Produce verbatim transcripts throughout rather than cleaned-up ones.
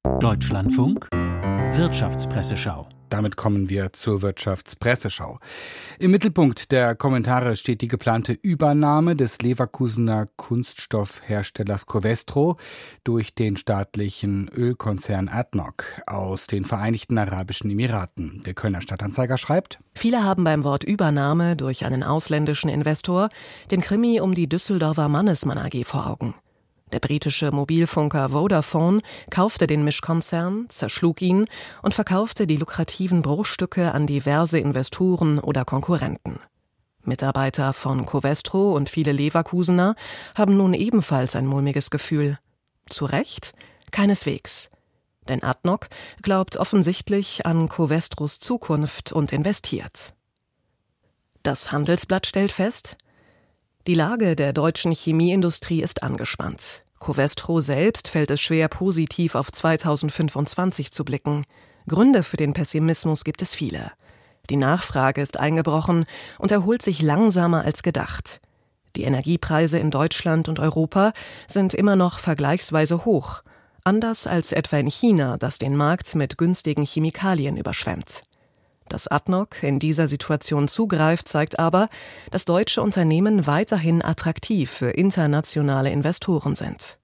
Deutschlandfunk Wirtschaftspresseschau. Damit kommen wir zur Wirtschaftspresseschau. Im Mittelpunkt der Kommentare steht die geplante Übernahme des Leverkusener Kunststoffherstellers Covestro durch den staatlichen Ölkonzern A D N O C aus den Vereinigten Arabischen Emiraten. Der Kölner Stadtanzeiger schreibt: Viele haben beim Wort Übernahme durch einen ausländischen Investor den Krimi um die Düsseldorfer Mannesmann A G vor Augen. Der britische Mobilfunker Vodafone kaufte den Mischkonzern, zerschlug ihn und verkaufte die lukrativen Bruchstücke an diverse Investoren oder Konkurrenten. Mitarbeiter von Covestro und viele Leverkusener haben nun ebenfalls ein mulmiges Gefühl. Zu Recht? Keineswegs. Denn A D N O C glaubt offensichtlich an Covestros Zukunft und investiert. Das Handelsblatt stellt fest: Die Lage der deutschen Chemieindustrie ist angespannt. Covestro selbst fällt es schwer, positiv auf zweitausendfünfundzwanzig zu blicken. Gründe für den Pessimismus gibt es viele. Die Nachfrage ist eingebrochen und erholt sich langsamer als gedacht. Die Energiepreise in Deutschland und Europa sind immer noch vergleichsweise hoch, anders als etwa in China, das den Markt mit günstigen Chemikalien überschwemmt. Dass A D N O C in dieser Situation zugreift, zeigt aber, dass deutsche Unternehmen weiterhin attraktiv für internationale Investoren sind.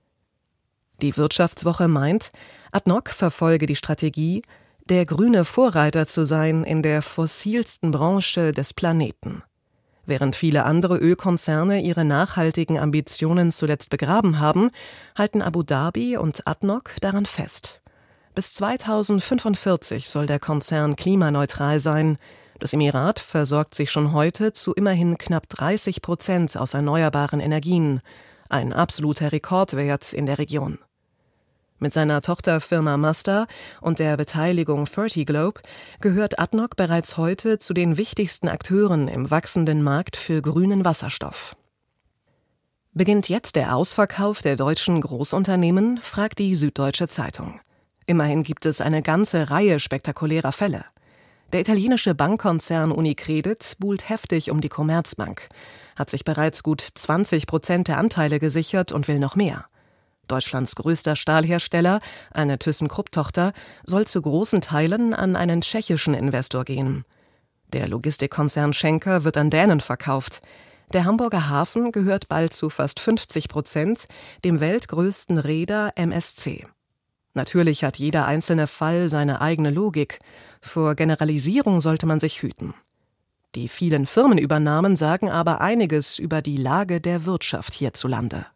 Die Wirtschaftswoche meint, A D N O C verfolge die Strategie, der grüne Vorreiter zu sein in der fossilsten Branche des Planeten. Während viele andere Ölkonzerne ihre nachhaltigen Ambitionen zuletzt begraben haben, halten Abu Dhabi und A D N O C daran fest. Bis zweitausendfünfundvierzig soll der Konzern klimaneutral sein. Das Emirat versorgt sich schon heute zu immerhin knapp dreißig Prozent aus erneuerbaren Energien. Ein absoluter Rekordwert in der Region. Mit seiner Tochterfirma Masdar und der Beteiligung Fertiglobe gehört A D N O C bereits heute zu den wichtigsten Akteuren im wachsenden Markt für grünen Wasserstoff. Beginnt jetzt der Ausverkauf der deutschen Großunternehmen, fragt die Süddeutsche Zeitung. Immerhin gibt es eine ganze Reihe spektakulärer Fälle. Der italienische Bankkonzern Unicredit buhlt heftig um die Commerzbank, hat sich bereits gut zwanzig Prozent der Anteile gesichert und will noch mehr. Deutschlands größter Stahlhersteller, eine ThyssenKrupp-Tochter, soll zu großen Teilen an einen tschechischen Investor gehen. Der Logistikkonzern Schenker wird an Dänen verkauft. Der Hamburger Hafen gehört bald zu fast fünfzig Prozent dem weltgrößten Reeder M S C. Natürlich hat jeder einzelne Fall seine eigene Logik. Vor Generalisierung sollte man sich hüten. Die vielen Firmenübernahmen sagen aber einiges über die Lage der Wirtschaft hierzulande.